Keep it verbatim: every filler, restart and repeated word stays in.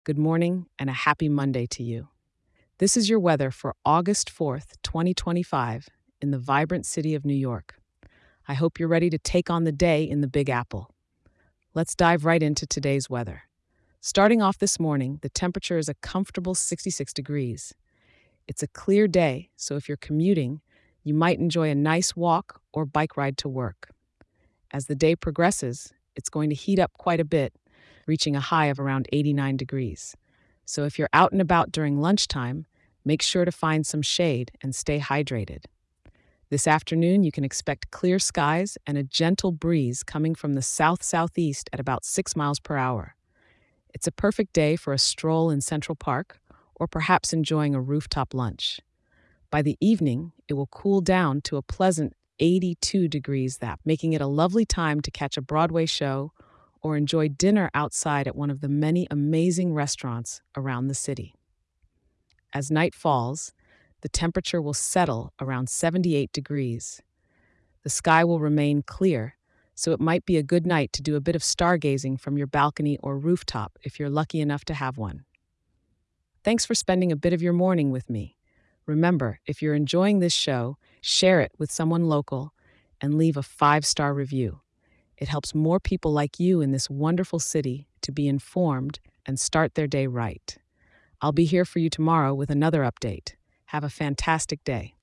Good morning and a happy Monday to you. This is your weather for August fourth, twenty twenty-five, in the vibrant city of New York. I hope you're ready to take on the day in the Big Apple. Let's dive right into today's weather. Starting off this morning, the temperature is a comfortable sixty-six degrees. It's a clear day, so if you're commuting, you might enjoy a nice walk or bike ride to work. As the day progresses, it's going to heat up quite a bit, reaching a high of around eighty-nine degrees. So if you're out and about during lunchtime, make sure to find some shade and stay hydrated. This afternoon, you can expect clear skies and a gentle breeze coming from the south-southeast at about six miles per hour. It's a perfect day for a stroll in Central Park or perhaps enjoying a rooftop lunch. By the evening, it will cool down to a pleasant eighty-two degrees, that making it a lovely time to catch a Broadway show or enjoy dinner outside at one of the many amazing restaurants around the city. As night falls, the temperature will settle around seventy-eight degrees. The sky will remain clear, so it might be a good night to do a bit of stargazing from your balcony or rooftop if you're lucky enough to have one. Thanks for spending a bit of your morning with me. Remember, if you're enjoying this show, share it with someone local and leave a five-star review. It helps more people like you in this wonderful city to be informed and start their day right. I'll be here for you tomorrow with another update. Have a fantastic day.